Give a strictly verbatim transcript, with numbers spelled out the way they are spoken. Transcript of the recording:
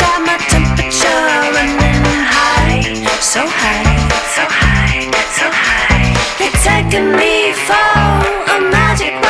got my temperature running high, so high, so high, so high. You're taking me for a magic